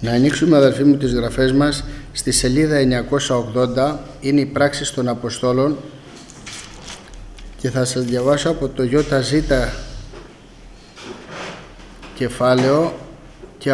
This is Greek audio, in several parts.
Να ανοίξουμε, αδελφοί μου, τις γραφές μας στη σελίδα 980, είναι οι πράξεις των Αποστόλων, και θα σας διαβάσω από το ΙΖ κεφάλαιο και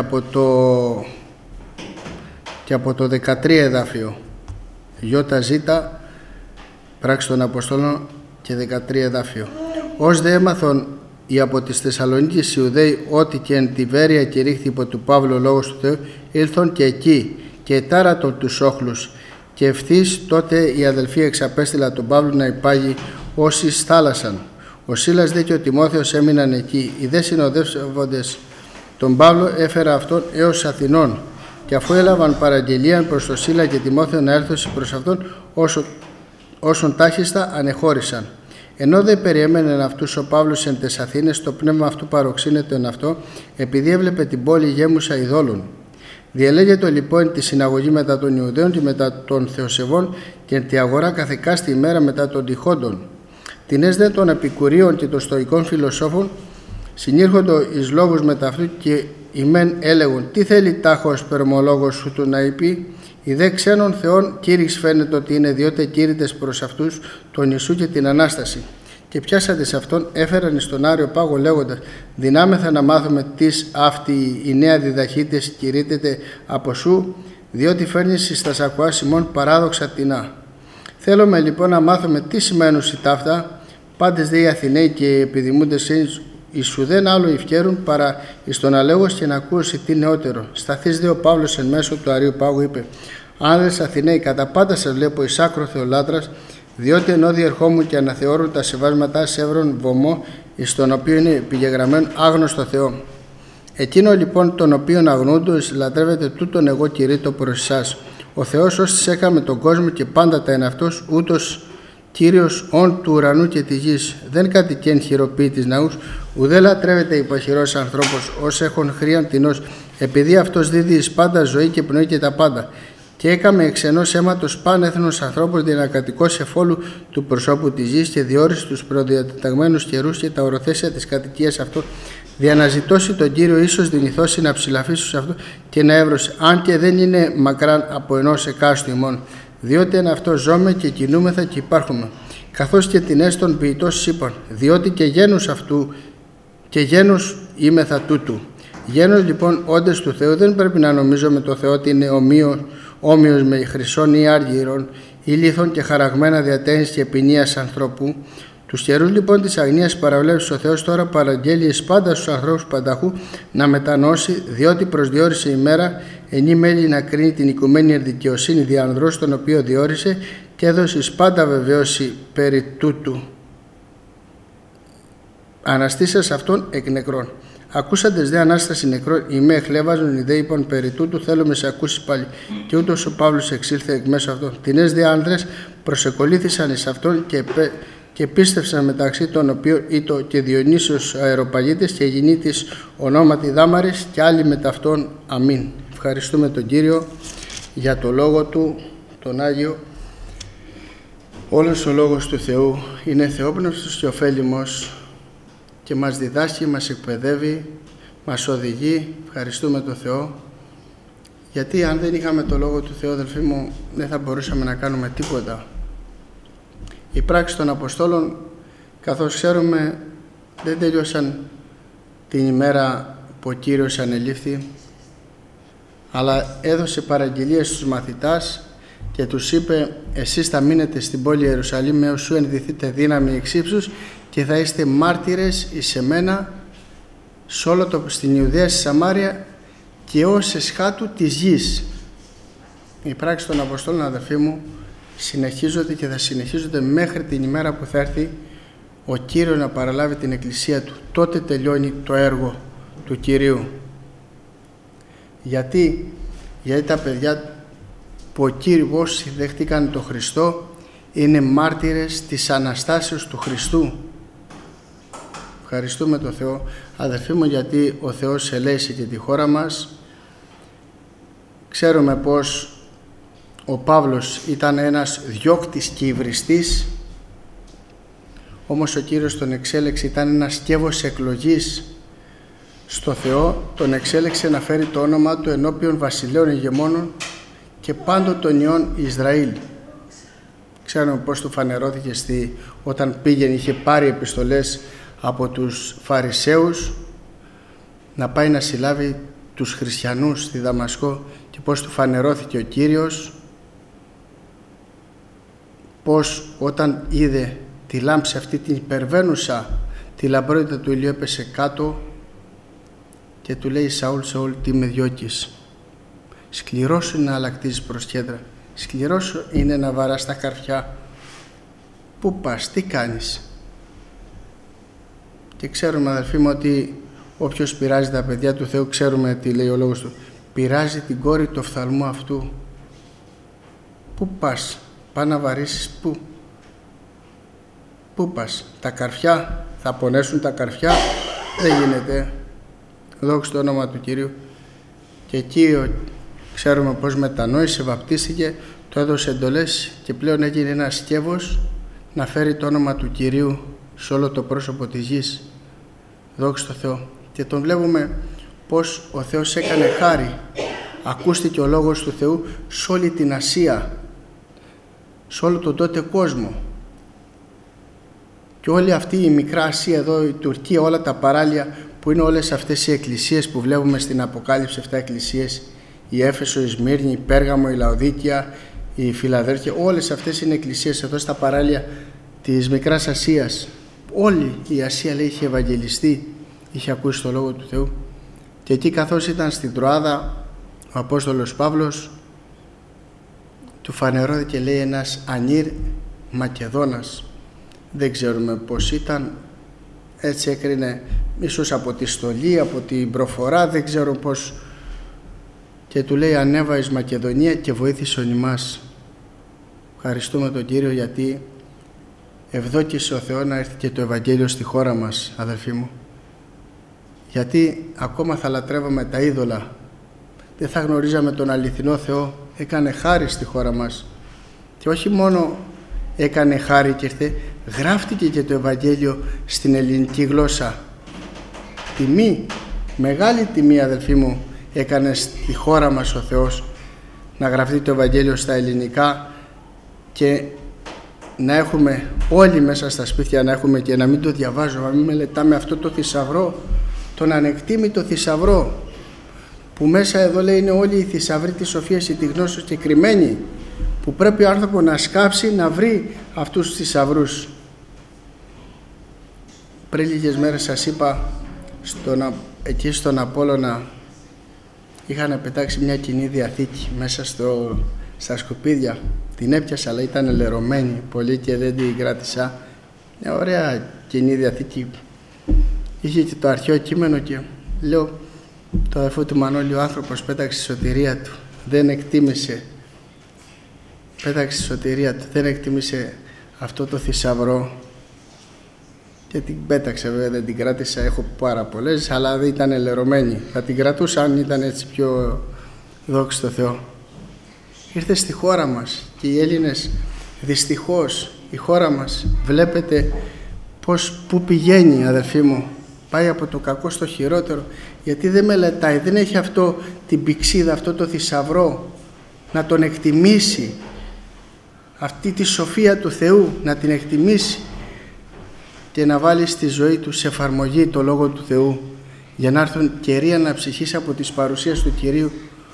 από το 13 εδάφιο. ΙΖ πράξεις των Αποστόλων και 13 εδάφιο. Ως δε έμαθον οι από τις Θεσσαλονίκης Ιουδαίοι ότι και εν Τιβέρια κηρύχθη υπό του Παύλου λόγος του Θεού, ήλθον και εκεί και ετάρατον τους όχλους, και ευθύς τότε οι αδελφοί εξαπέστειλα τον Παύλου να υπάγει όσοι θάλασσαν. Ο Σίλας δε και ο Τιμόθεος έμειναν εκεί. Οι δε συνοδεύοντες τον Παύλο έφερα αυτόν έως Αθηνών, και αφού έλαβαν παραγγελίαν προς τον Σίλα και Τιμόθεο να έρθουν προς αυτόν, όσον τάχιστα ανεχώρησαν. Ενώ δεν περιέμενε αυτούς ο Παύλος εν τες Αθήνες, το πνεύμα αυτού παροξύνεται εν αυτό, επειδή έβλεπε την πόλη γέμουσα ειδόλων. Διελέγεται λοιπόν εν τη συναγωγή μετά των Ιουδαίων και μετά των Θεοσεβών, και εν τη αγορά καθεκάστη ημέρα μετά των τυχόντων. Τινές δε των Επικουρίων και των Στοικών φιλοσόφων συνήρχοντο εις λόγους μετά αυτού, και οι μεν έλεγουν: τι θέλει τάχος περμολόγος σου του να είπε? Οι δε ξένων θεών κήρυξ φαίνεται ότι είναι, διότι κήρυτες προς αυτούς τον Ιησού και την Ανάσταση. Και πιάσατε σε αυτόν, έφεραν εις τον Άριο Πάγο λέγοντας: δυνάμεθα να μάθουμε τις αυτή η νέα διδαχήτες κηρύτεται από σου, διότι φέρνεις εις τα σακουά Σιμών παράδοξα τεινά. Θέλουμε λοιπόν να μάθουμε τι σημαίνουν οι ταύτα, πάντες δε οι Αθηναίοι και οι επιδημούντες εις ουδέν άλλο ευκαιρούν παρά εις τον αλέγος, και να ακούσει τι νεότερο. Σταθείς δε ο Παύλος εν μέσω του Αρίου Πάγου είπε: άνδρες Αθηναίοι, κατά πάντα σας βλέπω εις άκρο θεολάτρας, διότι ενώ διερχόμουν και αναθεώρουν τα σεβάσματά σεύρων βωμό, εις τον οποίο είναι επιγεγραμμένο άγνωστο Θεό. Εκείνο λοιπόν τον οποίον αγνούντο λατρεύεται, τούτον εγώ κηρύττω προς εσάς. Ο Θεός όσοι έκαμε τον κόσμο και πάντα τα εν αυτός, ούτως Κύριος όν του ουρανού και της γης, δεν κατοικέν χειροποίη της ναούς, ουδέ λατρεύεται υποχειρός ανθρώπος, ως έχουν χρίαν τεινός, επειδή αυτός δίδει εις πάντα ζωή και πνοή και τα πάντα. Και έκαμε εξ ενός αίματος παν έθνος ανθρώπους δυνακατοικός εφόλου του προσώπου της γης, και διόρισε τους προδιατεταγμένους καιρούς και τα οροθέσια της κατοικίας αυτού, δια να ζητώσει τον Κύριο ίσως δυνηθώσει να ψηλαφίσει σε αυτό και να εύρωσε, αν και δεν είναι μακράν από ενός εκάστου ημών. Διότι εν αυτό ζώμε και κινούμεθα και υπάρχουμε, καθώς και την έστων ποιητός είπαν, διότι και γένους αυτού και γένους είμεθα τούτου. Γένος λοιπόν όντες του Θεού δεν πρέπει να νομίζουμε το Θεό ότι είναι όμοιος με χρυσών ή άργυρων ή λίθων και χαραγμένα διατέχνης και ποινίας ανθρώπου. Τους καιρούς λοιπόν της αγνίας παραβλέψεις ο Θεός τώρα παραγγέλει εις πάντα στους ανθρώπους πανταχού να μετανοώσει, διότι προσδιορίσε η μέρα ενή μέλη να κρίνει την οικουμένη δικαιοσύνη δι' ανδρός τον οποίο διόρισε, και έδωσε εις πάντα βεβαίωση περί τούτου. Αναστήσας αυτόν εκ νεκρών. Ακούσαντες δε Ανάσταση νεκρών, οι με εχλέβαζον, οι δε είπαν περί τούτου, θέλουμε σε ακούσει πάλι. Και ούτως ο Παύλος εξήλθε εκ μέσω αυτών. Τινές δε άνδρες προσεκολήθησαν εις αυτόν και πίστευσαν, μεταξύ των οποίων ήτο και Διονύσιος Αεροπαγίτης και Γεννήτης ονόματι Δάμαρης και άλλοι με αυτόν. Αμήν. Ευχαριστούμε τον Κύριο για το Λόγο Του, τον Άγιο. Όλος ο Λόγος του Θεού είναι θεόπνευστος και ωφέλιμος και μας διδάσκει, μας εκπαιδεύει, μας οδηγεί. Ευχαριστούμε τον Θεό, γιατί αν δεν είχαμε το Λόγο του Θεού, αδελφοί μου, δεν θα μπορούσαμε να κάνουμε τίποτα. Οι πράξεις των Αποστόλων, καθώς ξέρουμε, δεν τελειώσαν την ημέρα που ο Κύριος ανελήφθη, αλλά έδωσε παραγγελίες στους μαθητάς και τους είπε: εσείς θα μείνετε στην πόλη Ιερουσαλήμ έως σου ενδυθείτε δύναμη εξ ύψους, και θα είστε μάρτυρες εις εμένα στην Ιουδαία, στη Σαμάρια και ως εσχάτου της γης. Οι πράξεις των Αποστόλων, αδελφοί μου, συνεχίζονται και θα συνεχίζονται μέχρι την ημέρα που θα έρθει ο Κύριος να παραλάβει την Εκκλησία Του. Τότε τελειώνει το έργο του Κυρίου. Γιατί τα παιδιά που ο Κύριος δέχτηκαν τον Χριστό είναι μάρτυρες της Αναστάσεως του Χριστού. Ευχαριστούμε τον Θεό, αδελφοί μου, γιατί ο Θεός ελέησε και τη χώρα μας. Ξέρουμε πως ο Παύλος ήταν ένας διώκτης και υβριστής, όμως ο Κύριος τον εξέλεξε, ήταν ένας σκεύος εκλογής στο Θεό τον εξέλεξε να φέρει το όνομα του ενώπιον βασιλέων ηγεμόνων και πάντων των ιών Ισραήλ. Ξέρουμε πώς του φανερώθηκε όταν πήγαινε, είχε πάρει επιστολές από τους Φαρισαίους να πάει να συλλάβει τους χριστιανούς στη Δαμασκό και πώς του φανερώθηκε ο Κύριος, πώς όταν είδε τη λάμψη αυτή την υπερβαίνουσα τη λαμπρότητα του ηλιού έπεσε κάτω και του λέει «Σαούλ, Σαούλ, τι με διώκεις? Σκληρός σου είναι να αλλακτίζεις προς κέντρα, σκληρός σου είναι να βαράς τα καρφιά. Πού πας, τι κάνεις?» Και ξέρουμε, αδελφοί μου, ότι όποιος πειράζει τα παιδιά του Θεού, ξέρουμε τι λέει ο λόγος του, πειράζει την κόρη του οφθαλμού αυτού. Πού πας, πά να βαρίσεις, πού πας? Τα καρφιά, θα πονέσουν τα καρφιά, δεν γίνεται. Δόξα το όνομα του Κυρίου. Και εκεί ξέρουμε πως μετανόησε, βαπτίστηκε, του έδωσε εντολές και πλέον έγινε ένα σκεύος να φέρει το όνομα του Κυρίου σε όλο το πρόσωπο της γης. Δόξα τω Θεώ. Και τον βλέπουμε πως ο Θεός έκανε χάρη. Ακούστηκε ο λόγος του Θεού σε όλη την Ασία, σε όλο τον τότε κόσμο. Και όλη αυτή η μικρά Ασία εδώ, η Τουρκία, όλα τα παράλια που είναι όλες αυτές οι εκκλησίες που βλέπουμε στην Αποκάλυψη, 7 εκκλησίες, η Έφεσο, η Σμύρνη, η Πέργαμο, η Λαοδίκια, η Φιλαδέλφια, όλες αυτές είναι εκκλησίες εδώ στα παράλια της Μικράς Ασίας. Όλη η Ασία, λέει, είχε ευαγγελιστεί, είχε ακούσει το Λόγο του Θεού. Και εκεί καθώς ήταν στην Τροάδα ο Απόστολος Παύλος, του φανερώθηκε, λέει, ένας Ανήρ Μακεδόνας. Δεν ξέρουμε πώς ήταν, έτσι έκρινε, ίσως από τη στολή, από την προφορά, δεν ξέρω πώς. Και του λέει «Ανέβα εις Μακεδονία και βοήθησον ημάς». Ευχαριστούμε τον Κύριο γιατί ευδόκησε ο Θεός να έρθει και το Ευαγγέλιο στη χώρα μας, αδελφοί μου. Γιατί ακόμα θα λατρεύαμε τα είδωλα, δεν θα γνωρίζαμε τον αληθινό Θεό. Έκανε χάρη στη χώρα μας. Και όχι μόνο έκανε χάρη και ήρθε, γράφτηκε και το Ευαγγέλιο στην ελληνική γλώσσα. Τιμή, μεγάλη τιμή, αδελφοί μου, έκανε στη χώρα μας ο Θεός να γραφτεί το Ευαγγέλιο στα ελληνικά και να έχουμε όλοι μέσα στα σπίτια, να έχουμε και να μην το διαβάζουμε, να μην μελετάμε αυτό το θησαυρό, τον ανεκτήμητο θησαυρό που μέσα εδώ, λέει, είναι όλοι οι θησαυροί της σοφίας, η τη γνώση και κρυμμένοι, που πρέπει ο άνθρωπος να σκάψει να βρει αυτούς τους θησαυρούς. Πριν λίγες μέρες σας είπα, εκεί στον Απόλλωνα είχαν πετάξει μια Κοινή Διαθήκη μέσα στα σκουπίδια. Την έπιασα, αλλά ήταν λερωμένη πολύ και δεν την κράτησα. Μια ωραία Κοινή Διαθήκη. Είχε και το αρχαίο κείμενο και λέω, το αδερφό του Μανώλη, ο άνθρωπος πέταξε τη σωτηρία του, δεν εκτίμησε. Πέταξε τη σωτηρία του, δεν εκτίμησε αυτό το θησαυρό και την πέταξε, βέβαια δεν την κράτησα, έχω πάρα πολλές, αλλά δεν ήταν λερωμένη. Θα την κρατούσα αν ήταν έτσι πιο, δόξα τω Θεώ. Ήρθε στη χώρα μας και οι Έλληνες, δυστυχώς η χώρα μας, βλέπετε πού πηγαίνει, αδελφοί μου, πάει από το κακό στο χειρότερο, γιατί δεν μελετάει, δεν έχει αυτό την πηξίδα, αυτό το θησαυρό να τον εκτιμήσει, αυτή τη σοφία του Θεού να την εκτιμήσει και να βάλει στη ζωή του σε εφαρμογή το Λόγο του Θεού, για να έρθουν καιροί αναψυχής από τις παρουσίες του Κυρίου.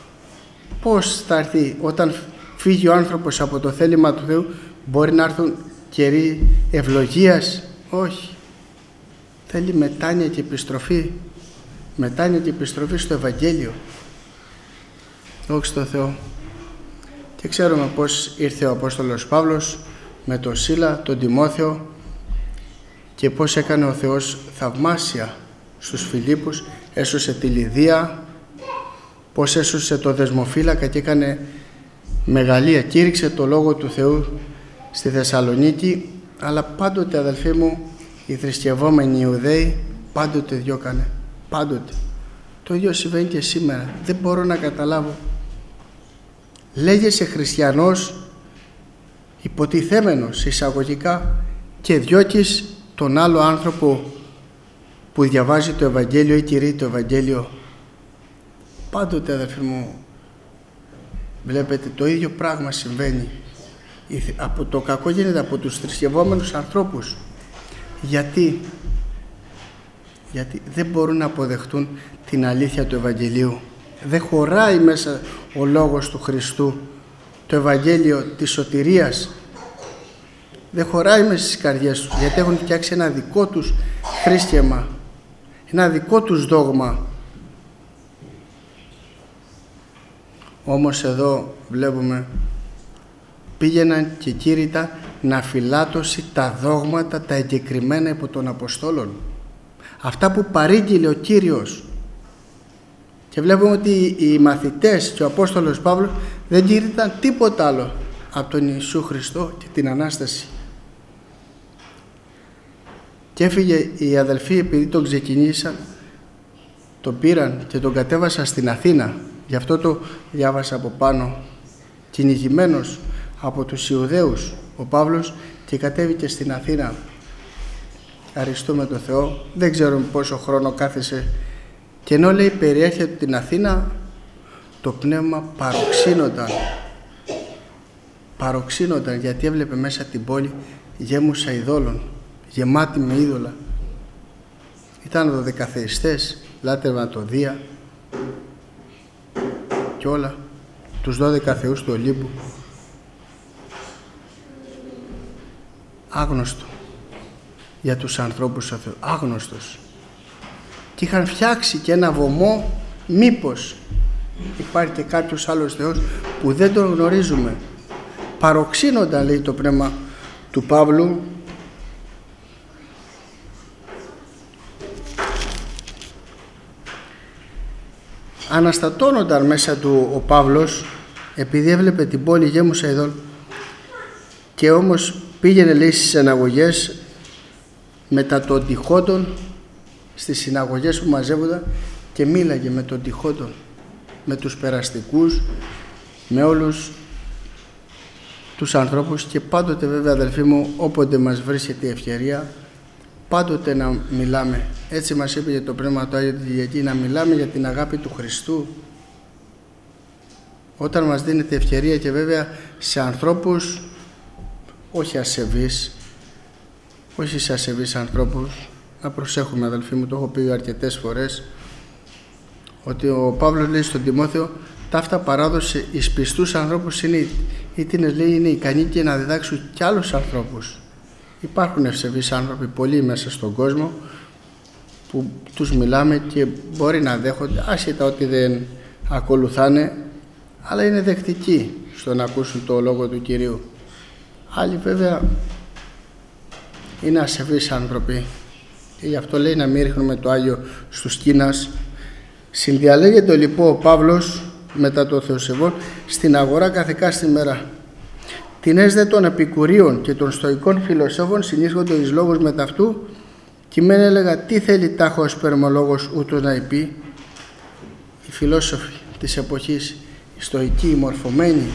Πώς θα έρθει όταν φύγει ο άνθρωπος από το θέλημα του Θεού? Μπορεί να έρθουν καιροί ευλογίας? Όχι. Θέλει μετάνοια και επιστροφή. Μετάνοια και επιστροφή στο Ευαγγέλιο. Δόξα τω Θεώ. Και ξέρουμε πώς ήρθε ο Απόστολος Παύλος με τον Σίλα, τον Τιμόθεο, και πώς έκανε ο Θεός θαυμάσια στους Φιλίππους, έσωσε τη Λιδία, πώς έσωσε το δεσμοφύλακα και έκανε μεγαλεία, κήρυξε το Λόγο του Θεού στη Θεσσαλονίκη, αλλά πάντοτε, αδελφοί μου, οι θρησκευόμενοι Ιουδαίοι πάντοτε διώκανε, πάντοτε. Το ίδιο συμβαίνει και σήμερα. Δεν μπορώ να καταλάβω. Λέγεσαι χριστιανός, υποτιθέμενος εισαγωγικά, και διώκεις τον άλλο άνθρωπο που διαβάζει το Ευαγγέλιο ή κηρύττει το Ευαγγέλιο, πάντοτε, αδελφοί μου, βλέπετε το ίδιο πράγμα συμβαίνει. Από το κακό γίνεται από τους θρησκευόμενους ανθρώπους. Γιατί δεν μπορούν να αποδεχτούν την αλήθεια του Ευαγγελίου. Δεν χωράει μέσα ο λόγος του Χριστού, το Ευαγγέλιο της σωτηρίας. Δεν χωράει μέσα στις καρδιές τους, γιατί έχουν φτιάξει ένα δικό τους θρήσκευμα, ένα δικό τους δόγμα. Όμως εδώ βλέπουμε πήγαιναν και κήρυταν να φυλάτωσει τα δόγματα, τα εγκεκριμένα υπό των Αποστόλων. Αυτά που παρήγγειλε ο Κύριος. Και βλέπουμε ότι οι μαθητές και ο Απόστολος Παύλος δεν κήρυταν τίποτα άλλο από τον Ιησού Χριστό και την Ανάσταση. Και έφυγε οι αδελφοί, επειδή τον ξεκινήσαν, τον πήραν και τον κατέβασαν στην Αθήνα. Γι' αυτό το διάβασα από πάνω. Κυνηγημένος από τους Ιουδαίους ο Παύλος και κατέβηκε στην Αθήνα. Ευχαριστούμε τον Θεό. Δεν ξέρω πόσο χρόνο κάθεσε, και ενώ λέει περιέρχεται την Αθήνα, το πνεύμα παροξύνονταν, γιατί έβλεπε μέσα την πόλη γέμουσα ειδόλων, γεμάτη με είδωλα. Ήταν δωδεκαθεϊστές, λάτρευαν το Δία και όλα, τους 12 θεούς του Ολύμπου. Άγνωστο για τους ανθρώπους ο Θεός, άγνωστος. Και είχαν φτιάξει και ένα βωμό, μήπως υπάρχει και κάποιος άλλος Θεός που δεν τον γνωρίζουμε. Παροξύνονταν, λέει το πνεύμα του Παύλου, αναστατώνονταν μέσα του ο Παύλος, επειδή έβλεπε την πόλη γέμουσα ειδών, και όμως πήγαινε, λέει, στις συναγωγές μετά των τυχόντων, στις συναγωγές που μαζεύονταν, και μίλαγε με τον τυχόντων, με τους περαστικούς, με όλους τους ανθρώπους. Και πάντοτε, βέβαια, αδελφοί μου, όποτε μας βρίσκεται η ευκαιρία, πάντοτε να μιλάμε. Έτσι μας είπε για το Πνεύμα του Άγιο Κυριακή, να μιλάμε για την αγάπη του Χριστού. Όταν μας δίνεται ευκαιρία, και βέβαια σε ανθρώπους όχι σε ασεβείς ανθρώπους, να προσέχουμε, αδελφοί μου, το έχω πει αρκετές φορές, ότι ο Παύλος λέει στον Τιμόθεο, ταύτα παράδοση εις πιστούς ανθρώπους είναι ικανοί και να διδάξουν κι άλλους ανθρώπους. Υπάρχουν ευσεβείς άνθρωποι πολλοί μέσα στον κόσμο που τους μιλάμε και μπορεί να δέχονται, άσχετα ότι δεν ακολουθάνε, αλλά είναι δεκτικοί στο να ακούσουν το λόγο του Κυρίου. Άλλοι βέβαια είναι ασεβείς άνθρωποι, και γι' αυτό λέει να μην ρίχνουμε το Άγιο στους κήνας. Συνδιαλέγεται λοιπόν ο Παύλος μετά το Θεοσεβόν στην αγορά καθεκάστη μέρα. Την έσδε των Επικουρίων και των Στοικών φιλοσόφων συνίσχονται εις λόγους μετ' αυτού, και μεν έλεγα τι θέλει τάχο ο σπερμολόγος ούτως να υπεί. Οι φιλόσοφοι της εποχής, οι Στοικοί, οι μορφωμένοι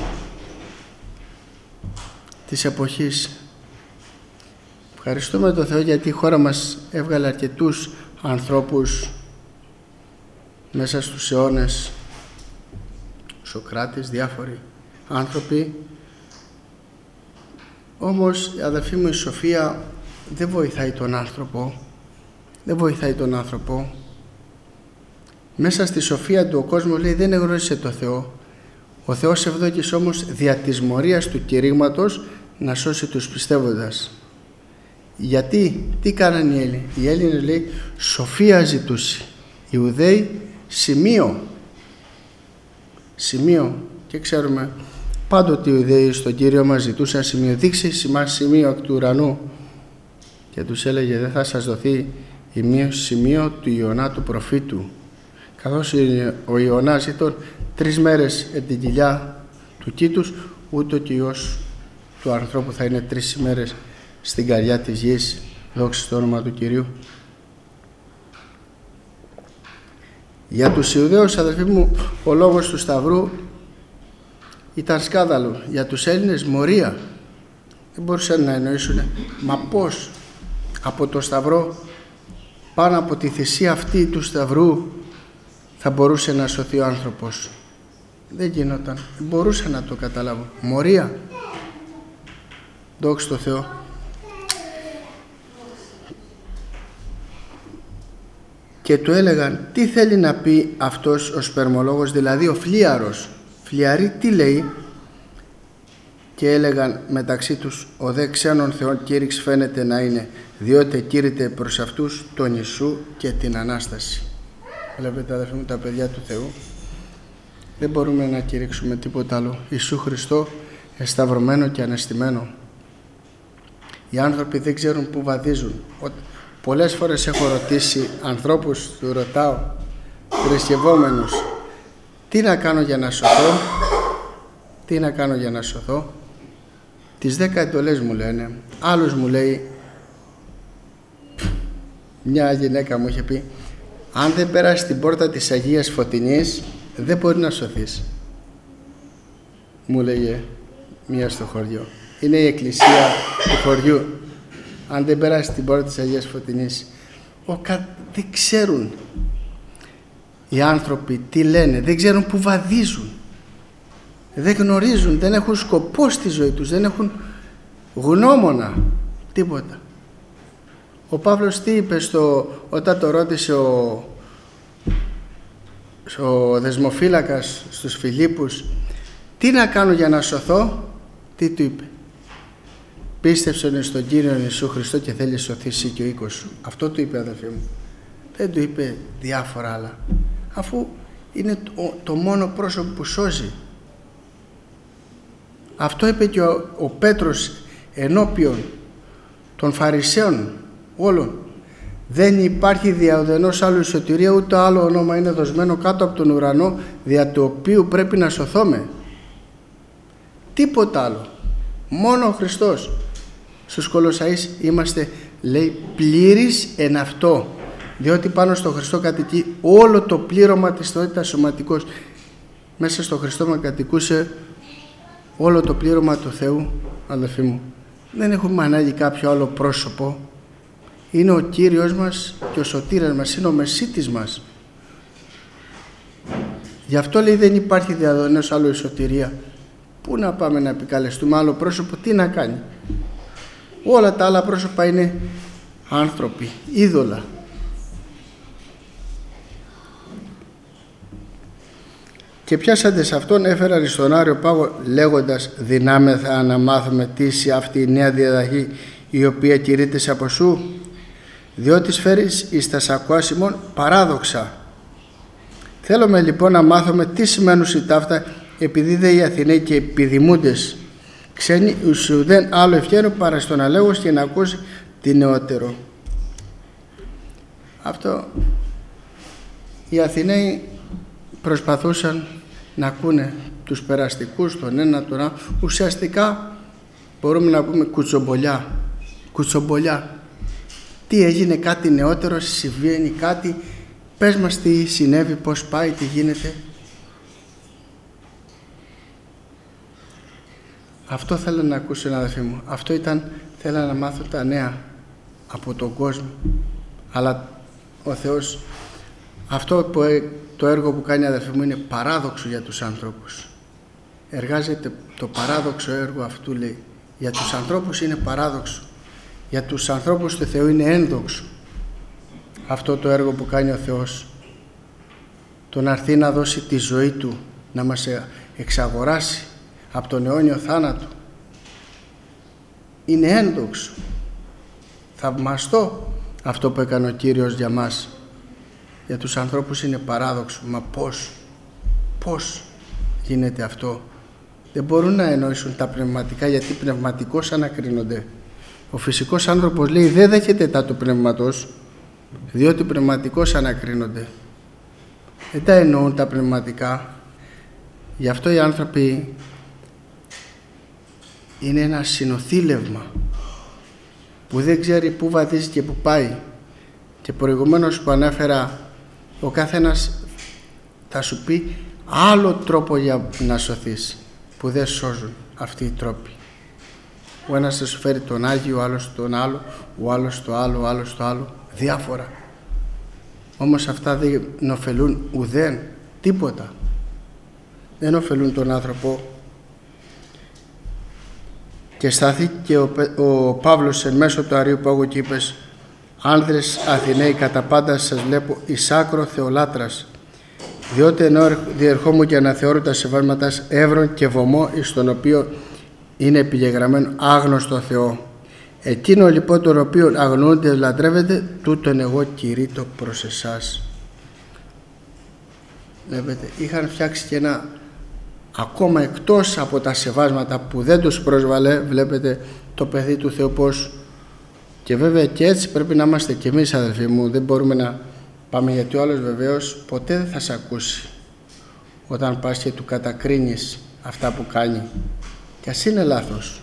της εποχής. Ευχαριστούμε τον Θεό, γιατί η χώρα μας έβγαλε αρκετούς ανθρώπους μέσα στους αιώνες, Σοκράτης, διάφοροι άνθρωποι. Όμως, αδελφοί μου, η σοφία δεν βοηθάει τον άνθρωπο. Μέσα στη σοφία του ο κόσμος, λέει, δεν εγνώρισε το Θεό. Ο Θεός ευδόκησε όμως δια της μορίας του κηρύγματος να σώσει τους πιστεύοντας. Γιατί, τι κάνανε οι Έλληνες? Οι Έλληνες, λέει, σοφία ζητούσε. Οι Ιουδαίοι σημείο. Και ξέρουμε πάντοτε οι Ιουδαίοι στον Κύριο μας ζητούσαν σημείο. Δείξει μας σημείο εκ του ουρανού. Και τους έλεγε, δεν θα σας δοθεί σημείο του Ιωνά του προφήτου. Καθώς ο Ιωνάς ήταν 3 μέρες εν την κοιλιά του κήτους, ούτε και ο Υιός του ανθρώπου θα είναι 3 ημέρες στην καρδιά της γης. Δόξα στο όνομα του Κυρίου. Για τους Ιουδαίους, αδελφοί μου, ο λόγος του Σταυρού ήταν σκάνδαλο. Για τους Έλληνες μορία. Δεν μπορούσαν να εννοήσουν, μα πώς από το Σταυρό πάνω από τη θυσία αυτή του Σταυρού θα μπορούσε να σωθεί ο άνθρωπος. Δεν γινόταν. Δεν μπορούσα να το καταλάβω. Μορία. Δόξα τω Θεώ. Και του έλεγαν τι θέλει να πει αυτός ο σπερμολόγος, δηλαδή ο φλίαρος. Φλιαρή τι λέει? Και έλεγαν μεταξύ τους, ο δε ξένων θεών κήρυξ φαίνεται να είναι, διότι κήρυτε προς αυτούς τον Ιησού και την Ανάσταση. Βλέπετε αδερφοί μου, τα παιδιά του Θεού, δεν μπορούμε να κηρύξουμε τίποτα άλλο. Ιησού Χριστό εσταυρωμένο και ανεστημένο. Οι άνθρωποι δεν ξέρουν πού βαδίζουν. Πολλές φορές έχω ρωτήσει ανθρώπους, του ρωτάω, θρησκευόμενους, τι να κάνω για να σωθώ, τι να κάνω για να σωθώ. Τις 10 εντολές μου λένε. Άλλος μου λέει, μια γυναίκα μου είχε πει, αν δεν περάσει την πόρτα της Αγίας Φωτεινής δεν μπορεί να σωθείς. Μου λέγε μία στο χωριό. Είναι η εκκλησία του χωριού. Αν δεν περάσει την πόρτα της Αγίας Φωτεινής. Δεν ξέρουν οι άνθρωποι τι λένε, δεν ξέρουν που βαδίζουν. Δεν γνωρίζουν, δεν έχουν σκοπό στη ζωή τους, δεν έχουν γνώμονα, τίποτα. Ο Παύλος τι είπε όταν το ρώτησε ο δεσμοφύλακας στους Φιλίππους, τι να κάνω για να σωθώ? Τι του είπε? Πίστεψε στον Κύριο Ιησού Χριστό και θέλει σωθεί εσύ και ο οίκος σου. Αυτό του είπε, αδελφοί μου. Δεν του είπε διάφορα άλλα, αφού είναι το μόνο πρόσωπο που σώζει. Αυτό είπε και ο Πέτρος ενώπιον των Φαρισαίων όλων. Δεν υπάρχει δια ουδενός άλλου σωτηρία, ούτε άλλο όνομα είναι δοσμένο κάτω από τον ουρανό, δια του οποίου πρέπει να σωθώμε. Τίποτα άλλο. Μόνο ο Χριστός. Στους Κολοσσαείς είμαστε, λέει, πλήρης εν αυτό, διότι πάνω στο Χριστό κατοικεί όλο το πλήρωμα της θεότητας σωματικός. Μέσα στο Χριστό με κατοικούσε όλο το πλήρωμα του Θεού, αδελφοί μου. Δεν έχουμε ανάγκη κάποιο άλλο πρόσωπο. Είναι ο Κύριος μας και ο σωτήρας μας, είναι ο Μεσίτης μας. Γι' αυτό λέει δεν υπάρχει διαδονέως άλλο η σωτηρία. Πού να πάμε να επικαλεστούμε άλλο πρόσωπο, τι να κάνει? Όλα τα άλλα πρόσωπα είναι άνθρωποι, είδωλα. Και πιάσαντε σε αυτόν έφεραν εις τον Άριο Πάγο λέγοντας, δυνάμεθα να μάθουμε τι είσαι αυτή η νέα διαδαχή η οποία κηρύττεσαι από σου, διότι σφέρεις εις τα σακουάς ημών παράδοξα. Θέλουμε λοιπόν να μάθουμε τι σημαίνουν οι ταύτα, επειδή δε οι Αθηναίοι και οι επιδημούντες ξένοι ουσιουδέν άλλο ευχαίρω παρά στον αλέγος και να ακούσει τη νεότερο. Αυτό οι Αθηναίοι προσπαθούσαν να ακούνε τους περαστικούς, τον ένα τον άλλο. Ουσιαστικά μπορούμε να πούμε κουτσομπολιά. Τι έγινε, κάτι νεότερο, συμβαίνει κάτι, πες μας τι συνέβη, πώς πάει, τι γίνεται. Αυτό θέλω να ακούσω, αδελφοί μου. Αυτό θέλω να μάθω τα νέα από τον κόσμο. Αλλά ο Θεός, αυτό το έργο που κάνει, αδελφοί μου, είναι παράδοξο για τους ανθρώπους. Εργάζεται το παράδοξο έργο αυτού, λέει. Για τους ανθρώπους είναι παράδοξο. Για τους ανθρώπους του Θεού είναι ένδοξο. Αυτό το έργο που κάνει ο Θεός. Το να έρθει να δώσει τη ζωή Του, να μας εξαγοράσει από τον αιώνιο θάνατο. Είναι ένδοξο. Θαυμαστό αυτό που έκανε ο Κύριος για μας. Για τους ανθρώπους είναι παράδοξο. Μα πώς γίνεται αυτό? Δεν μπορούν να εννοήσουν τα πνευματικά, γιατί πνευματικώς ανακρίνονται. Ο φυσικός άνθρωπος, λέει, δεν δέχεται τα του πνεύματος, διότι πνευματικώς ανακρίνονται. Δεν τα εννοούν τα πνευματικά. Γι' αυτό οι άνθρωποι είναι ένα συνοθήλευμα που δεν ξέρει πού βαδίζει και πού πάει. Και προηγουμένως που ανέφερα, ο καθένας θα σου πει άλλο τρόπο για να σωθείς, που δεν σώζουν αυτοί οι τρόποι. Ο ένας θα σου φέρει τον Άγιο, ο άλλος τον άλλο, ο άλλος το άλλο, ο άλλος το άλλο, διάφορα. Όμως αυτά δεν ωφελούν ουδέν, τίποτα. Δεν ωφελούν τον άνθρωπο. Και στάθηκε ο Παύλος εν μέσω του Αρείου Πάγου και είπες: «Άνδρες Αθηναίοι, κατά πάντα σας βλέπω εις άκρο θεολάτρας, διότι ενώ διερχόμουν και αναθεώρω τα σεβάσματα εύρων και βωμό, εις τον οποίο είναι επιγεγραμμένο άγνωστο Θεό. Εκείνο λοιπόν τον οποίο αγνοούνται λατρεύεται, τούτον εγώ κηρύττω προς εσάς». Βλέπετε, είχαν φτιάξει και ένα ακόμα εκτός από τα σεβάσματα που δεν τους πρόσβαλε, βλέπετε το παιδί του Θεού πώς. Και βέβαια και έτσι πρέπει να είμαστε και εμείς, αδελφοί μου. Δεν μπορούμε να πάμε, γιατί ο άλλος βεβαίως ποτέ δεν θα σε ακούσει όταν πας και του κατακρίνεις αυτά που κάνει, και ας είναι λάθος.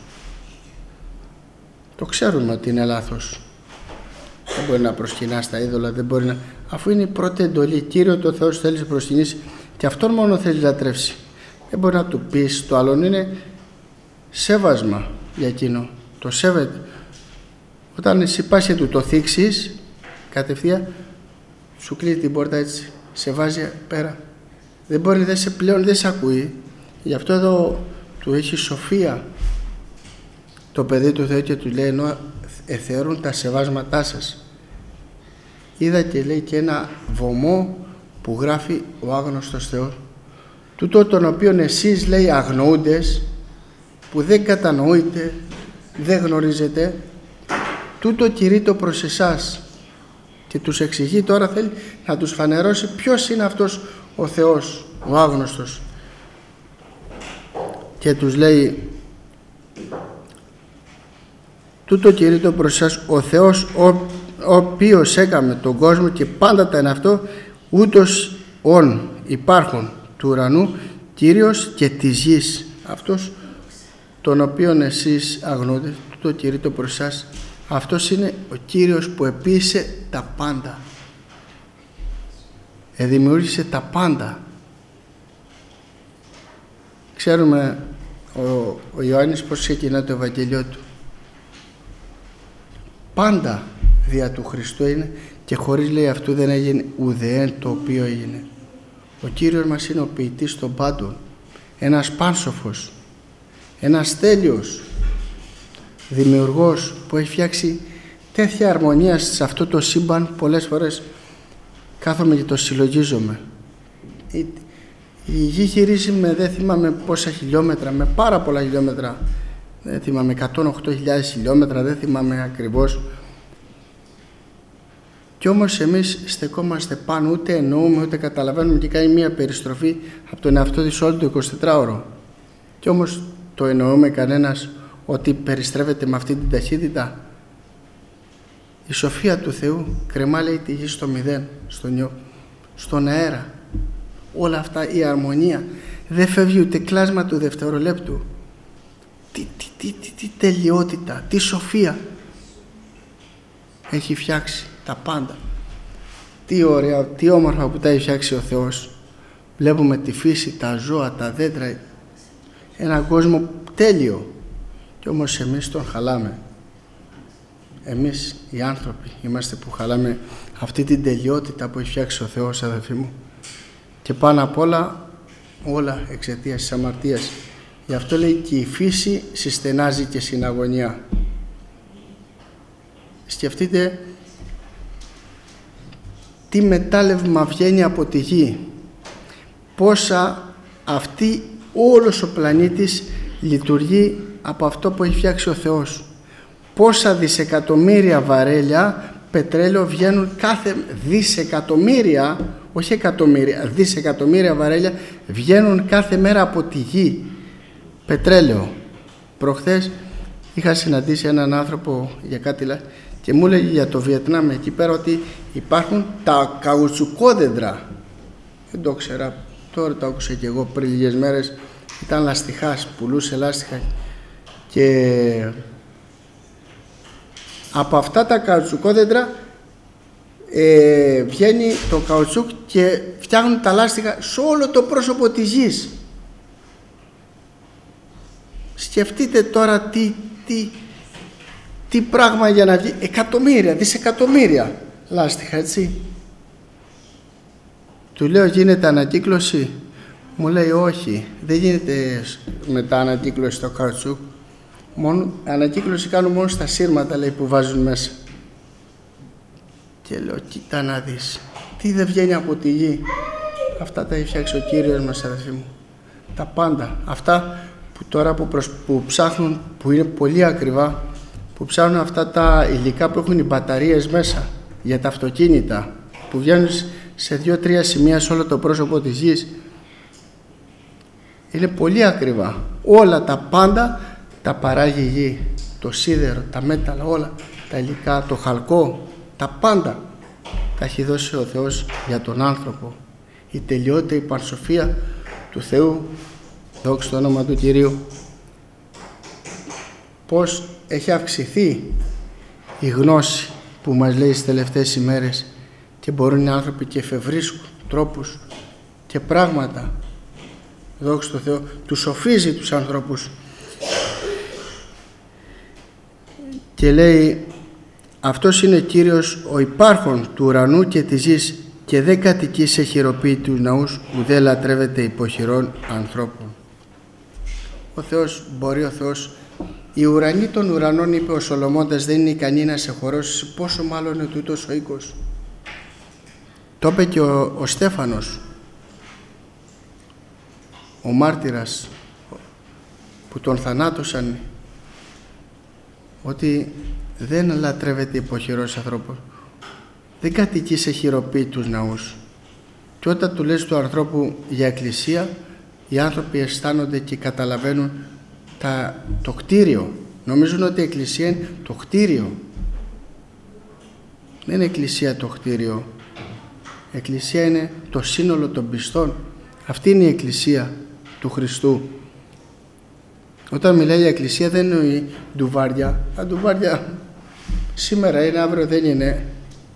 Το ξέρουμε ότι είναι λάθος. Δεν μπορεί να προσκυνάς τα είδωλα, δεν μπορεί να... Αφού είναι η πρώτη εντολή, Κύριο το Θεό σου θέλεις να προσκυνήσει και αυτόν μόνο θέλει να λατρεύσει. Δεν μπορεί να του πεις, το άλλο είναι σέβασμα για εκείνο. Το σέβεται. Όταν εσύ πας και του το θίξεις, κατευθείαν σου κλείνει την πόρτα έτσι, σε βάζει πέρα. Δεν μπορεί, πλέον δεν σε ακούει. Γι' αυτό εδώ του έχει σοφία το παιδί του Θεού και του λέει, ενώ εθεωρούν τα σεβάσματά σας. Είδα και λέει και ένα βωμό που γράφει ο άγνωστος Θεός, τούτο τον οποίον εσείς, λέει, αγνοούντες, που δεν κατανοείτε, δεν γνωρίζετε, τούτο κηρύττω προς εσάς. Και τους εξηγεί, τώρα θέλει να τους φανερώσει ποιος είναι αυτός ο Θεός, ο άγνωστος. Και τους λέει, τούτο κηρύττω προς εσάς, ο Θεός ο οποίος έκαμε τον κόσμο και πάντα τα είναι αυτό, ούτως ον υπάρχουν του ουρανού, Κύριος και της γης. Αυτός τον οποίον εσείς αγνοούνται, τούτο κηρύττω προς εσάς. Αυτός είναι ο Κύριος που επίησε τα πάντα. Δημιούργησε τα πάντα. Ξέρουμε ο Ιωάννης πώς ξεκινά το Ευαγγέλιο του. Πάντα δια του Χριστού είναι, και χωρίς, λέει, αυτού δεν έγινε ουδέν το οποίο έγινε. Ο Κύριος μας είναι ο ποιητής των πάντων, ένας πάνσοφος, ένας τέλειος δημιουργός που έχει φτιάξει τέτοια αρμονία σε αυτό το σύμπαν. Πολλές φορές κάθομαι και το συλλογίζομαι. Η γη γυρίζει με δεν θυμάμαι πόσα χιλιόμετρα, με πάρα πολλά χιλιόμετρα, δεν θυμάμαι, 108.000 χιλιόμετρα, δεν θυμάμαι ακριβώς. Κι όμως εμείς στεκόμαστε πάνω, ούτε εννοούμε ούτε καταλαβαίνουμε, και κάνει μία περιστροφή από τον εαυτό της όλο το 24ωρο. Κι όμως το εννοούμε κανένας ότι περιστρέφεται με αυτή την ταχύτητα? Η σοφία του Θεού κρεμά, λέει, τη γη στο μηδέν, στον αέρα. Όλα αυτά, η αρμονία, δεν φεύγει ούτε κλάσμα του δευτερολέπτου. Τι τελειότητα, τι σοφία έχει φτιάξει τα πάντα. Τι ωραία, τι όμορφα που τα έχει φτιάξει ο Θεός. Βλέπουμε τη φύση, τα ζώα, τα δέντρα, έναν κόσμο τέλειο, και όμως εμείς τον χαλάμε. Εμείς οι άνθρωποι είμαστε που χαλάμε αυτή την τελειότητα που έχει φτιάξει ο Θεός, αδελφοί μου. Και πάνω απ' όλα εξαιτίας της αμαρτίας. Γι' αυτό λέει, και η φύση συστενάζει και συναγωνιά. Σκεφτείτε τι μετάλλευμα βγαίνει από τη γη, πόσα αυτή όλος ο πλανήτης λειτουργεί από αυτό που έχει φτιάξει ο Θεός. Πόσα δισεκατομμύρια βαρέλια πετρέλαιο βγαίνουν κάθε δισεκατομμύρια, όχι εκατομμύρια, δισεκατομμύρια βαρέλια βγαίνουν κάθε μέρα από τη γη, πετρέλαιο. Προχθές είχα συναντήσει έναν άνθρωπο για κάτι και μου έλεγε για το Βιετνάμ εκεί πέρα ότι υπάρχουν τα καουτσουκόδεντρα. Δεν το ξέρα, τώρα το άκουσα και εγώ πριν λίγες μέρες. Ήταν λαστιχάς, πουλούσε λάστιχα, και από αυτά τα καουτσουκόδεντρα βγαίνει το καουτσούκ και φτιάχνουν τα λάστιχα σε όλο το πρόσωπο της γης. Σκεφτείτε τώρα τι πράγμα για να βγει, εκατομμύρια, δισεκατομμύρια λάστιχα, έτσι. Του λέω γίνεται ανακύκλωση. Μου λέει όχι, δεν γίνεται μετά ανακύκλωση στο καουτσούκ. Ανακύκλωση κάνουν μόνο στα σύρματα, λέει, που βάζουν μέσα. Και λέω, κοίτα να δεις, τι δεν βγαίνει από τη γη. Αυτά τα έχει φτιάξει ο Κύριος μας, αδελφοί μου. Τα πάντα. Αυτά που τώρα που ψάχνουν, που είναι πολύ ακριβά, που ψάχνουν αυτά τα υλικά που έχουν οι μπαταρίες μέσα για τα αυτοκίνητα, που βγαίνουν σε 2-3 σημεία σε όλο το πρόσωπο της γης. Είναι πολύ ακριβά. Όλα τα πάντα τα παράγει η γη. Το σίδερο, τα μέταλλα, όλα τα υλικά, το χαλκό, τα πάντα τα έχει δώσει ο Θεός για τον άνθρωπο. Η τελειότητα, η παρσοφία του Θεού, δόξα τω όνομα του Κυρίου. Πώς έχει αυξηθεί η γνώση που μας λέει στις τελευταίες ημέρες και μπορούν οι άνθρωποι και εφευρίσκουν τρόπους και πράγματα, δόξα τω Θεώ, τους σοφίζει τους ανθρώπους. Και λέει, αυτός είναι Κύριος ο υπάρχων του ουρανού και της γης και δεν κατοικεί σε χειροποίητους ναούς, ουδέ λατρεύεται υποχειρών ανθρώπων. Ο Θεός μπορεί, ο Θεός, οι ουρανοί των ουρανών, είπε ο Σολομώντας, δεν είναι ικανοί να σε χωρώσει, πόσο μάλλον είναι τούτος ο οίκος. Το είπε και ο Στέφανος, ο μάρτυρας που τον θανάτωσαν, ότι δεν λατρεύεται υποχειρός ανθρώπων, δεν κατοικεί σε χειροποίητους ναούς. Και όταν του λες του ανθρώπου για εκκλησία, οι άνθρωποι αισθάνονται και καταλαβαίνουν το κτίριο. Νομίζουν ότι η εκκλησία είναι το κτίριο. Δεν είναι εκκλησία το κτίριο. Η εκκλησία είναι το σύνολο των πιστών. Αυτή είναι η εκκλησία του Χριστού. Όταν μιλάει για εκκλησία δεν εννοεί ντουβάρια. Τα ντουβάρια σήμερα είναι, αύριο δεν είναι.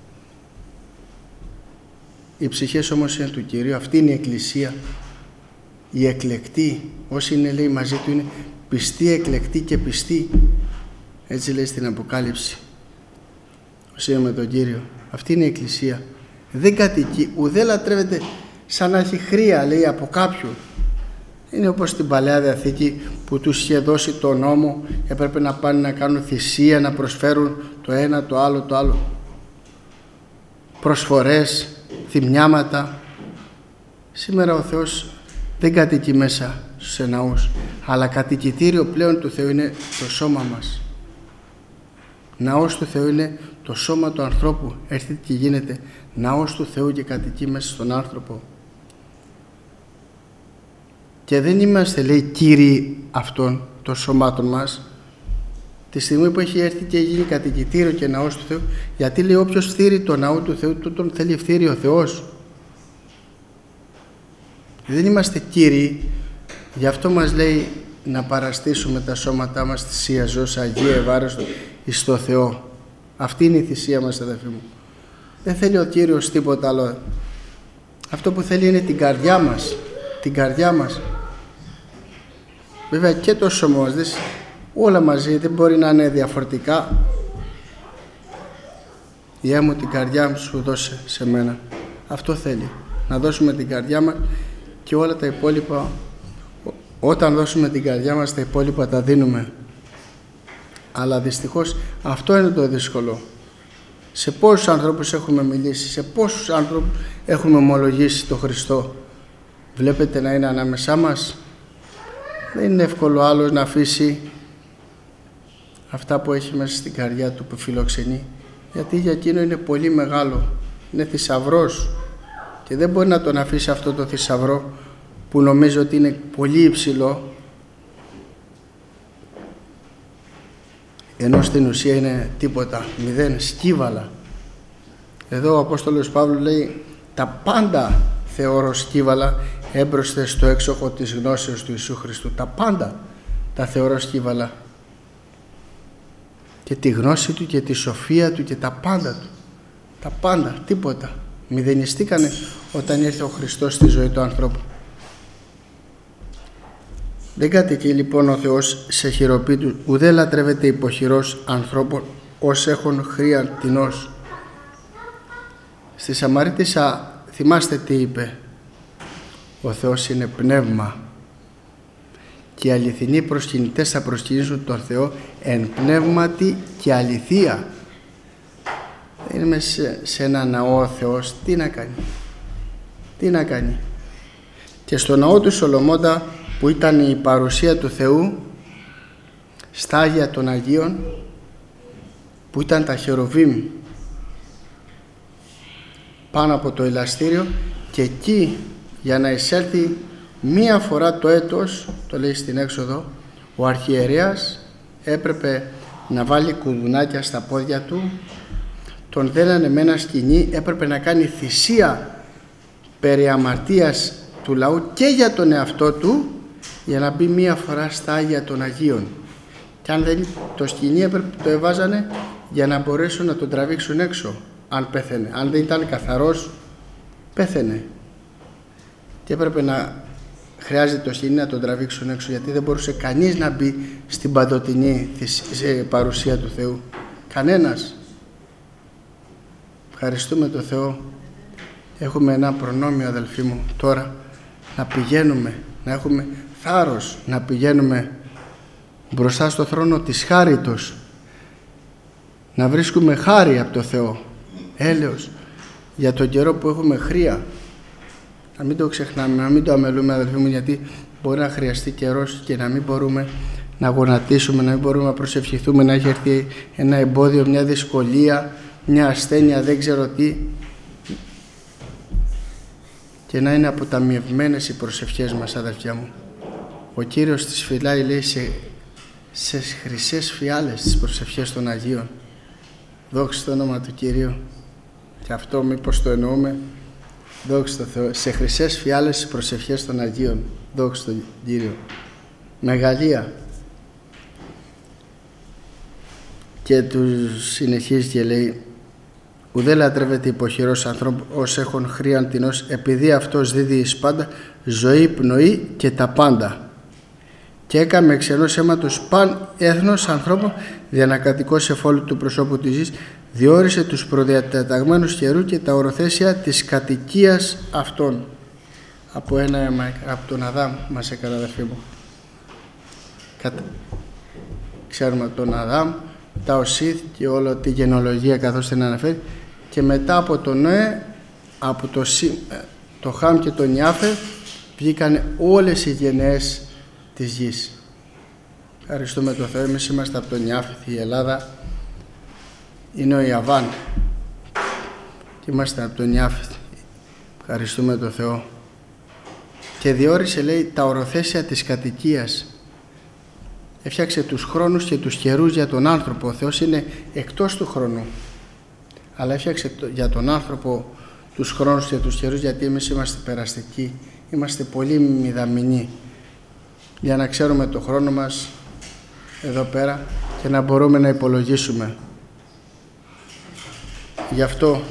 Οι ψυχές όμως είναι του Κυρίου. Αυτή είναι η εκκλησία. Οι εκλεκτοί, όσοι είναι, λέει, μαζί του, είναι πιστοί, εκλεκτοί και πιστοί. Έτσι λέει στην Αποκάλυψη. Όσοι είναι με τον Κύριο. Αυτή είναι η εκκλησία. Δεν κατοικεί, ουδέ λατρεύεται σαν να έχει χρία, λέει, από κάποιον. Είναι όπως στην Παλαιά Διαθήκη που τους είχε δώσει το νόμο, έπρεπε να πάνε να κάνουν θυσία, να προσφέρουν το ένα, το άλλο, το άλλο. Προσφορές, θυμιάματα. Σήμερα ο Θεός δεν κατοικεί μέσα στους ναούς, αλλά κατοικητήριο πλέον του Θεού είναι το σώμα μας. Ναός του Θεού είναι το σώμα του ανθρώπου. Έρχεται και γίνεται ναός του Θεού και κατοικεί μέσα στον άνθρωπο. Και δεν είμαστε, λέει, κύριοι αυτών των σωμάτων μας. Τη στιγμή που έχει έρθει και γίνει κατοικητήριο και ναός του Θεού, γιατί, λέει, όποιος φτύρει το ναό του Θεού, τούτον θέλει φτύρει ο Θεός. Δεν είμαστε κύριοι, γι' αυτό μας λέει να παραστήσουμε τα σώματά μας θυσία ζώσα, Αγία, ευάρεστο εις το Θεό. Αυτή είναι η θυσία μας, αδελφοί μου. Δεν θέλει ο Κύριος τίποτα άλλο. Αυτό που θέλει είναι την καρδιά μας. Την καρδιά μας. Βέβαια και το σώμα μας, όλα μαζί, δεν μπορεί να είναι διαφορετικά. Γεια μου, την καρδιά μου σου δώσε σε μένα. Αυτό θέλει. Να δώσουμε την καρδιά μας και όλα τα υπόλοιπα. Όταν δώσουμε την καρδιά μας, τα υπόλοιπα τα δίνουμε. Αλλά δυστυχώς αυτό είναι το δύσκολο. Σε πόσους ανθρώπους έχουμε μιλήσει, σε πόσους ανθρώπους έχουμε ομολογήσει τον Χριστό. Βλέπετε να είναι ανάμεσά μας. Δεν είναι εύκολο άλλος να αφήσει αυτά που έχει μέσα στην καρδιά του που φιλοξενεί. Γιατί για εκείνο είναι πολύ μεγάλο. Είναι θησαυρός. Και δεν μπορεί να τον αφήσει αυτό το θησαυρό που νομίζει ότι είναι πολύ υψηλό, ενώ στην ουσία είναι τίποτα, μηδέν, σκύβαλα. Εδώ ο Απόστολος Παύλου λέει τα πάντα θεωρώ σκύβαλα έμπροσθε στο έξοχο της γνώσεως του Ιησού Χριστού. Τα πάντα τα θεωρώ σκύβαλα. Και τη γνώση του και τη σοφία του και τα πάντα του. Τα πάντα, τίποτα. Μηδενιστήκανε όταν ήρθε ο Χριστός στη ζωή του ανθρώπου. Δεν κατοικεί λοιπόν ο Θεός σε χειροποίητους, ουδέ λατρεύεται υποχειρός ανθρώπων ως έχουν χρίαν τεινός. Στη Σαμαρίτισσα θυμάστε τι είπε. Ο Θεός είναι πνεύμα και οι αληθινοί προσκυνητές θα προσκυνήσουν τον Θεό εν πνεύματι και αληθεία. Δεν είμαι σε ένα ναό ο Θεός. Τι να κάνει. Τι να κάνει. Και στο ναό του Σολομώντα που ήταν η παρουσία του Θεού, στα Άγια των Αγίων, που ήταν τα χερουβίμ πάνω από το ηλαστήριο, και εκεί για να εισέλθει μία φορά το έτος, το λέει στην Έξοδο, ο αρχιερέας έπρεπε να βάλει κουδουνάκια στα πόδια του, τον δένανε με ένα σκοινί, έπρεπε να κάνει θυσία περί αμαρτίας του λαού και για τον εαυτό του, για να μπει μία φορά στα Άγια των Αγίων. Και αν δεν, το σκοινί έπρεπε το εβάζανε για να μπορέσουν να τον τραβήξουν έξω αν πέθαινε. Αν δεν ήταν καθαρός, πέθαινε. Και έπρεπε να χρειάζεται το σκοινί να τον τραβήξουν έξω, γιατί δεν μπορούσε κανείς να μπει στην παντοτινή παρουσία του Θεού. Κανένας. Ευχαριστούμε τον Θεό. Έχουμε ένα προνόμιο, αδελφοί μου, τώρα να πηγαίνουμε, να έχουμε θάρρος, να πηγαίνουμε μπροστά στο θρόνο της χάριτος, να βρίσκουμε χάρη από το Θεό, έλεος για τον καιρό που έχουμε χρία. Να μην το ξεχνάμε, να μην το αμελούμε, αδελφοί μου, γιατί μπορεί να χρειαστεί καιρός και να μην μπορούμε να γονατίσουμε, να μην μπορούμε να προσευχηθούμε, να έχει έρθει ένα εμπόδιο, μια δυσκολία, μια ασθένεια, δεν ξέρω τι, και να είναι αποταμιευμένες οι προσευχές μας, αδελφιά μου. Ο Κύριος τις φυλάει, λέει, σε χρυσές φιάλες τις προσευχές των Αγίων. Δόξα στο όνομα του Κυρίου. Και αυτό μήπως το εννοούμε. Δόξα στο Θεό. Σε χρυσές φιάλες τις προσευχές των Αγίων. Δόξα στον Κύριο. Μεγαλεία. Και τους συνεχίζει και λέει: ουδέ λατρεύεται υποχειρός ανθρώπου ως έχουν χρίαν τεινός, επειδή αυτός δίδει εις πάντα ζωή, πνοή και τα πάντα. Και έκαμε εξ ενός αίματος παν έθνος ανθρώπων, για να κατοικώσει εφόλου του προσώπου της γης, διόρισε τους προδιατεταγμένους καιρού και τα οροθέσια της κατοικίας αυτών. Από ένα αίμα, από τον Αδάμ μας έκανε, αδερφοί μου. Ξέρουμε από τον Αδάμ, τα ο Σίθ και όλη τη γενολογία καθώς την αναφέρει, και μετά από τον Νοέ, από το Χάμ και τον Ιάφετ, βγήκαν όλες οι γενναίες της γης. Ευχαριστούμε τον Θεό. Εμείς είμαστε από τον Ιάφετ, η Ελλάδα είναι ο Ιαβάν και είμαστε από τον Ιάφετ. Ευχαριστούμε τον Θεό. Και διόρισε, λέει, τα οροθέσια της κατοικίας. Έφτιαξε τους χρόνους και τους καιρούς για τον άνθρωπο. Ο Θεός είναι εκτός του χρόνου, αλλά έφτιαξε για τον άνθρωπο τους χρόνους και τους καιρούς, γιατί εμείς είμαστε περαστικοί, είμαστε πολύ μηδαμινοί, για να ξέρουμε το χρόνο μας εδώ πέρα και να μπορούμε να υπολογίσουμε. Γι' αυτό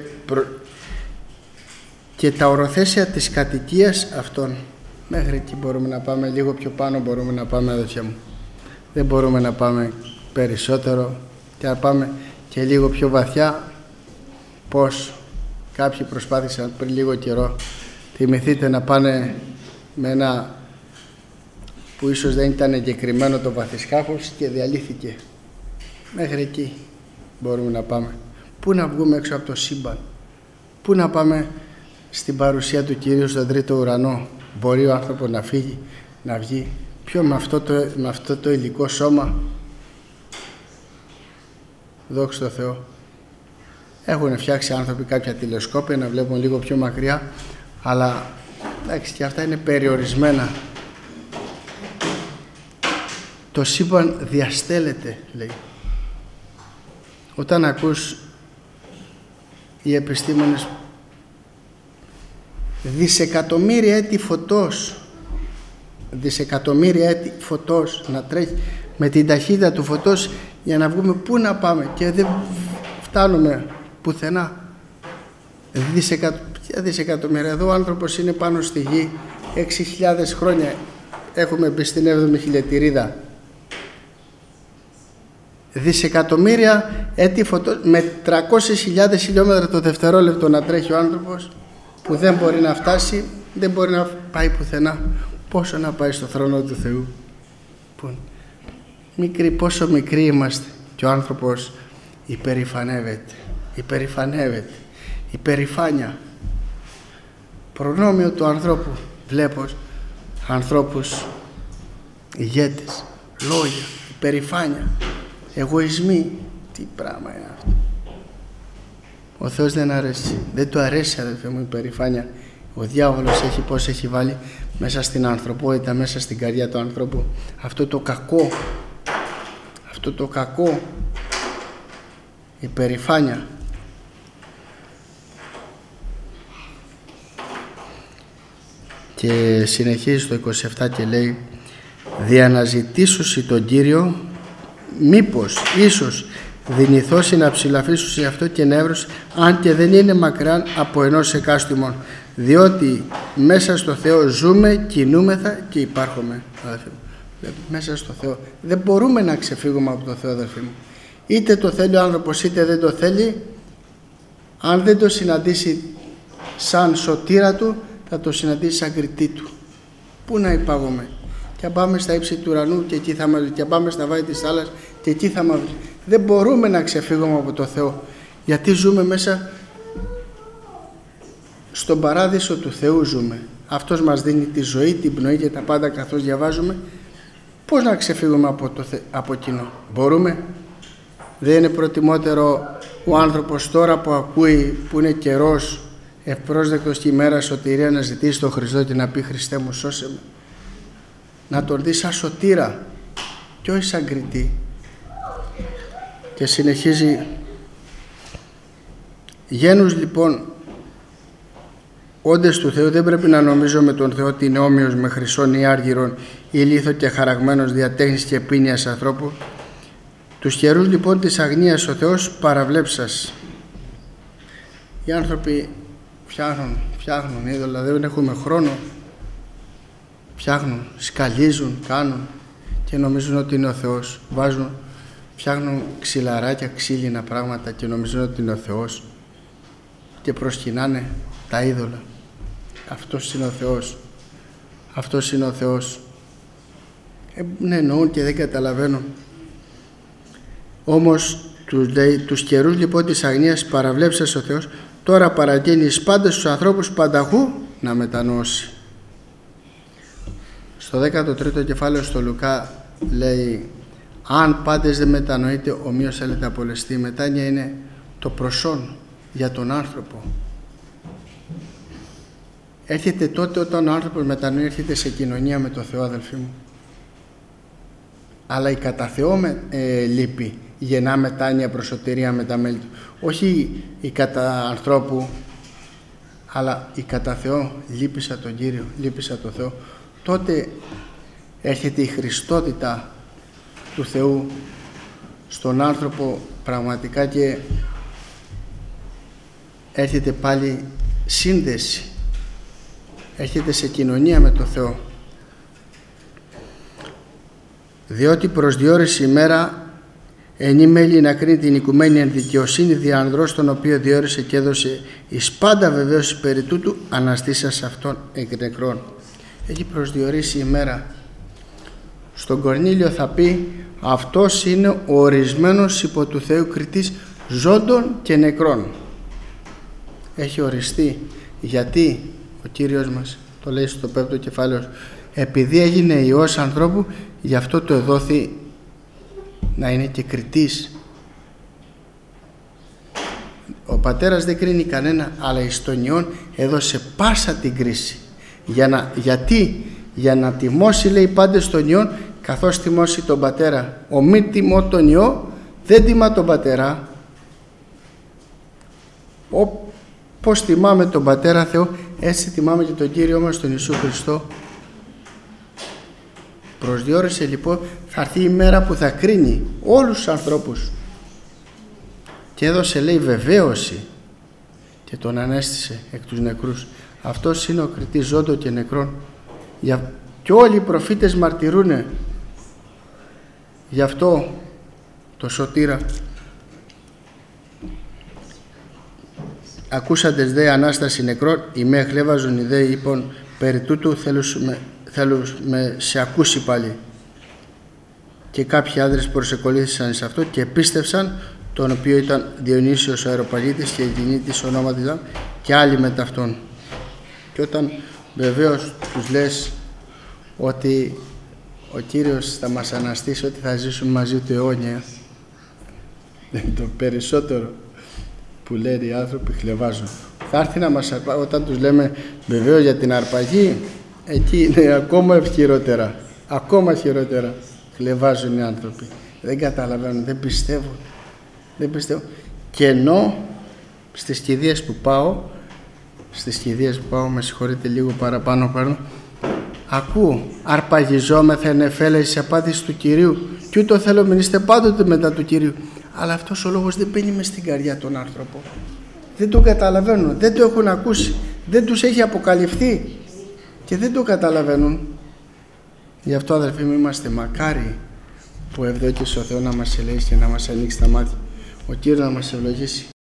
και τα οροθέσια της κατοικίας αυτών, μέχρι εκεί μπορούμε να πάμε, λίγο πιο πάνω μπορούμε να πάμε, αδελφιά μου. Δεν μπορούμε να πάμε περισσότερο, και να πάμε και λίγο πιο βαθιά. Πώς κάποιοι προσπάθησαν πριν λίγο καιρό, θυμηθείτε, να πάνε με ένα που ίσως δεν ήταν εγκεκριμένο το βαθισκάφος και διαλύθηκε. Μέχρι εκεί μπορούμε να πάμε. Πού να βγούμε έξω από το σύμπαν, πού να πάμε στην παρουσία του Κυρίου στον τρίτο ουρανό. Μπορεί ο άνθρωπος να φύγει, να βγει, ποιο με αυτό το υλικό σώμα. Δόξα τω Θεώ. Έχουν φτιάξει άνθρωποι κάποια τηλεσκόπια να βλέπουν λίγο πιο μακριά, αλλά εντάξει, και αυτά είναι περιορισμένα. Το σύμπαν διαστέλλεται, λέει. Όταν ακούς οι επιστήμονες δισεκατομμύρια έτη φωτός να τρέχει με την ταχύτητα του φωτός για να βγούμε, πού να πάμε, και δεν φτάνουμε πουθενά. Δισεκατομμύρια. Εδώ ο άνθρωπος είναι πάνω στη γη 6.000 χρόνια. Έχουμε μπει στην 7η χιλιετηρίδα. Δισεκατομμύρια έτη φωτός με 300.000 χιλιόμετρα το δευτερόλεπτο να τρέχει ο άνθρωπος. που δεν μπορεί να φτάσει, δεν μπορεί να πάει πουθενά. Πόσο να πάει στο θρόνο του Θεού. Μικρή, πόσο μικροί είμαστε. Και ο άνθρωπος υπερηφανεύεται. Υπερηφάνεια. Προνόμιο του ανθρώπου. Βλέπω ανθρώπους ηγέτες, λόγια, υπερηφάνεια, εγωισμοί. Τι πράγμα είναι αυτό. Ο Θεός δεν αρέσει. Δεν του αρέσει, αδελφέ μου, η υπερηφάνεια. Ο διάβολος πώς έχει βάλει μέσα στην ανθρωπότητα, μέσα στην καρδιά του ανθρώπου αυτό το κακό, υπερηφάνεια. Και συνεχίζει το 27 και λέει: διαναζητήσουσι τον Κύριο, μήπως ίσως δυνηθώσει να ψηλαφίσουσι σε αυτό και νεύρος, αν και δεν είναι μακράν από ενός εκάστημον, διότι μέσα στο Θεό ζούμε, κινούμεθα και υπάρχουμε. Αδελφοί μου, μέσα στο Θεό δεν μπορούμε να ξεφύγουμε από το Θεό, αδελφοί μου. Είτε το θέλει ο άνθρωπος είτε δεν το θέλει, αν δεν το συναντήσει σαν σωτήρα του, θα το συναντήσει σαν κριτή του. Πού να υπάγουμε? Και πάμε στα ύψη του ουρανού και εκεί θα μας βρει, και πάμε στα βάθη της θάλασσας και εκεί θα μας βρει. Δεν μπορούμε να ξεφύγουμε από το Θεό, γιατί ζούμε μέσα στον παράδεισο του Θεού ζούμε. Αυτός μας δίνει τη ζωή, την πνοή και τα πάντα καθώς διαβάζουμε. Πώς να ξεφύγουμε από κοινό? Μπορούμε? Δεν είναι προτιμότερο ο άνθρωπος τώρα που ακούει, που είναι καιρός ευπρόσδεκτος και ημέρα σωτηρία, να ζητήσει τον Χριστό και να πει: Χριστέ μου, σώσε με? Να τον δει σαν σωτήρα και όχι σαν κριτή. Και συνεχίζει: γένους λοιπόν όντες του Θεού δεν πρέπει να νομίζω με τον Θεό ότι είναι όμοιος με χρυσόν ή άργυρον ή λίθο και χαραγμένος διατέχνης και πίνιας ανθρώπου. Τους καιρούς λοιπόν της αγνίας ο Θεός παραβλέψας. Οι άνθρωποι φτιάχνουν είδωλα, δεν έχουμε χρόνο. Φτιάχνουν, σκαλίζουν, κάνουν και νομίζουν ότι είναι ο Θεός. Φτιάχνουν ξυλαράκια, ξύλινα πράγματα και νομίζουν ότι είναι ο Θεός και προσκυνάνε τα είδωλα. Αυτός είναι ο Θεός. Αυτός είναι ο Θεός. Ναι, εννοούν και δεν καταλαβαίνουν. Όμως τους λέει: τους καιρούς λοιπόν της αγνίας παραβλέψας ο Θεός, τώρα παραγγέλνει εις πάντες τους ανθρώπους πανταχού να μετανοώσει. Στο 13ο κεφάλαιο στο Λουκά λέει: αν πάντες δεν μετανοείτε, ομοίως θέλετε απολεστεί. Η μετάνοια είναι το προσόν για τον άνθρωπο. Έρχεται τότε όταν ο άνθρωπος μετανοεί, έρχεται σε κοινωνία με τον Θεό, αδελφοί μου. Αλλά η κατά Θεό λύπη γεννά μετάνοια προς σωτηρία με τα μέλη του. Όχι η κατά ανθρώπου, αλλά η κατά Θεό. Λύπησα τον Κύριο, λύπησα τον Θεό. Τότε έρχεται η χριστότητα του Θεού στον άνθρωπο πραγματικά και έρχεται πάλι σύνδεση. Έρχεται σε κοινωνία με τον Θεό. Διότι προς διόριση ημέρα ενή μέλη να κρίνει την οικουμένη εν δικαιοσύνη δι' ανδρός τον οποίο διόρισε και έδωσε εις πάντα βεβαίωση περί τούτου αναστήσας αυτόν εκ νεκρών. Έχει προσδιορίσει ημέρα. Στον Κορνήλιο θα πει: αυτός είναι ο ορισμένος υπό του Θεού κριτής ζώντων και νεκρών. Έχει οριστεί. Γιατί ο Κύριος μας το λέει στο 5ο κεφάλαιο: επειδή έγινε Υιός ανθρώπου, γι' αυτό το εδόθη να είναι και κριτής. Ο πατέρας δεν κρίνει κανένα, αλλά εις τον Υιόν έδωσε πάσα την κρίση. Γιατί? Για να τιμώσει, λέει, πάντες τον Υιόν καθώς τιμώσει τον πατέρα. Ο μη τιμώ τον Υιό δεν τιμά τον πατέρα. Πώς τιμάμε τον πατέρα Θεό, έτσι τιμάμε και τον Κύριο μας τον Ιησού Χριστό. Προσδιορίσε λοιπόν, θα έρθει η μέρα που θα κρίνει όλους τους ανθρώπους και έδωσε, λέει, βεβαίωση και τον ανέστησε εκ τους νεκρούς. Αυτός είναι ο κριτής ζώντων και νεκρών. Και όλοι οι προφήτες μαρτυρούνε γι' αυτό το σωτήρα. ακούσαντες δε Ανάσταση νεκρών, ημέ χλέβαζον οι δε είπων, περί τούτου θέλουμε σε ακούσει πάλι. Και κάποιοι άντρες προσεκολήθησαν σε αυτό και πίστευσαν, τον οποίο ήταν Διονύσιος ο Αεροπαγίτης και Ευγενήτης ονόματι και άλλοι μετά αυτόν. Και όταν βεβαίως τους λες ότι ο Κύριος θα μας αναστήσει, ότι θα ζήσουμε μαζί του αιώνια, το περισσότερο που λένε οι άνθρωποι χλεβάζουν. Θα έρθει να μας αρπαγεί, όταν τους λέμε βεβαίως για την αρπαγή, εκεί είναι ακόμα χειρότερα. Ακόμα χειρότερα χλεβάζουν οι άνθρωποι. Δεν καταλαβαίνουν, δεν πιστεύουν. Και ενώ στις κηδείες που πάω, με συγχωρείτε λίγο παραπάνω παίρνω, ακούω αρπαγιζόμεθα εν εφέλεση απάντηση του Κυρίου και ούτω θέλω μην είστε πάντοτε μετά του Κυρίου. Αλλά αυτός ο λόγος δεν μπαίνει μες στην καρδιά των άνθρωπων. Δεν το καταλαβαίνουν, δεν το έχουν ακούσει, δεν τους έχει αποκαλυφθεί και δεν το καταλαβαίνουν. Γι' αυτό αδελφοί μου είμαστε μακάρι που ευδόκησε ο Θεός να μας ελέγξει και να μας ανοίξει τα μάτια. Ο Κύριος να μας ευλογήσει.